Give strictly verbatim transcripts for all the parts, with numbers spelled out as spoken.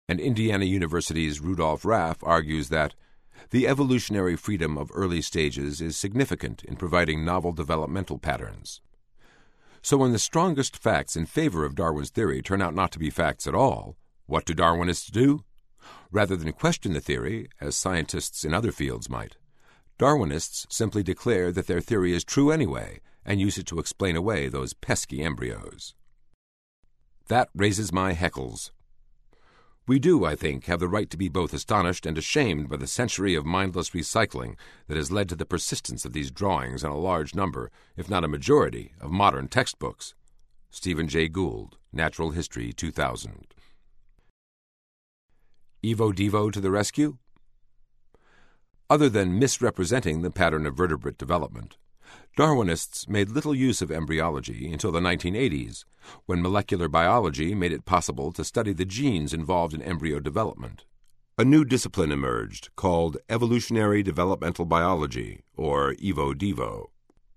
And Indiana University's Rudolf Raff argues that the evolutionary freedom of early stages is significant in providing novel developmental patterns. So when the strongest facts in favor of Darwin's theory turn out not to be facts at all, what do Darwinists do? Rather than question the theory, as scientists in other fields might, Darwinists simply declare that their theory is true anyway and use it to explain away those pesky embryos. That raises my heckles. We do, I think, have the right to be both astonished and ashamed by the century of mindless recycling that has led to the persistence of these drawings in a large number, if not a majority, of modern textbooks. Stephen Jay Gould, Natural History, two thousand. Evo Devo to the rescue? Other than misrepresenting the pattern of vertebrate development, Darwinists made little use of embryology until the nineteen eighties, when molecular biology made it possible to study the genes involved in embryo development. A new discipline emerged called evolutionary developmental biology, or Evo Devo.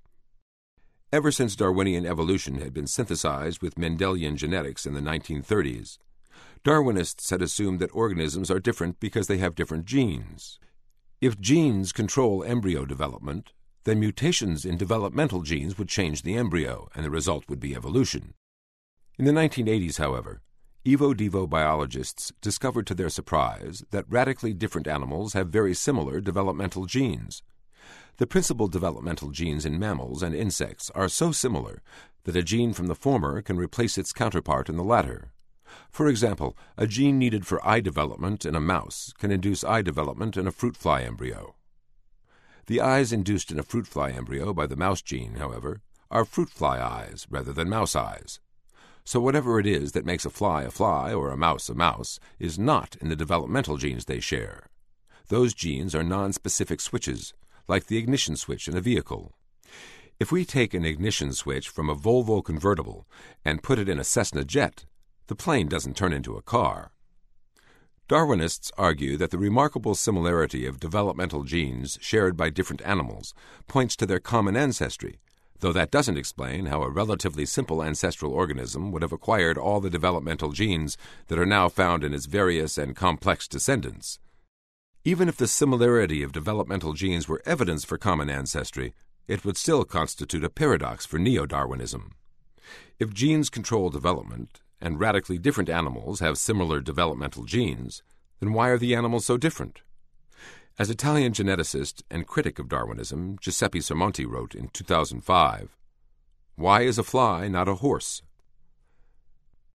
Ever since Darwinian evolution had been synthesized with Mendelian genetics in the nineteen thirties, Darwinists had assumed that organisms are different because they have different genes. If genes control embryo development, then mutations in developmental genes would change the embryo, and the result would be evolution. In the nineteen eighties, however, Evo Devo biologists discovered to their surprise that radically different animals have very similar developmental genes. The principal developmental genes in mammals and insects are so similar that a gene from the former can replace its counterpart in the latter. For example, a gene needed for eye development in a mouse can induce eye development in a fruit fly embryo. The eyes induced in a fruit fly embryo by the mouse gene, however, are fruit fly eyes rather than mouse eyes. So whatever it is that makes a fly a fly or a mouse a mouse is not in the developmental genes they share. Those genes are non-specific switches, like the ignition switch in a vehicle. If we take an ignition switch from a Volvo convertible and put it in a Cessna jet, the plane doesn't turn into a car. Darwinists argue that the remarkable similarity of developmental genes shared by different animals points to their common ancestry, though that doesn't explain how a relatively simple ancestral organism would have acquired all the developmental genes that are now found in its various and complex descendants. Even if the similarity of developmental genes were evidence for common ancestry, it would still constitute a paradox for neo-Darwinism. If genes control development, and radically different animals have similar developmental genes, then why are the animals so different? As Italian geneticist and critic of Darwinism Giuseppe Sermonti wrote in two thousand five, "Why is a fly not a horse?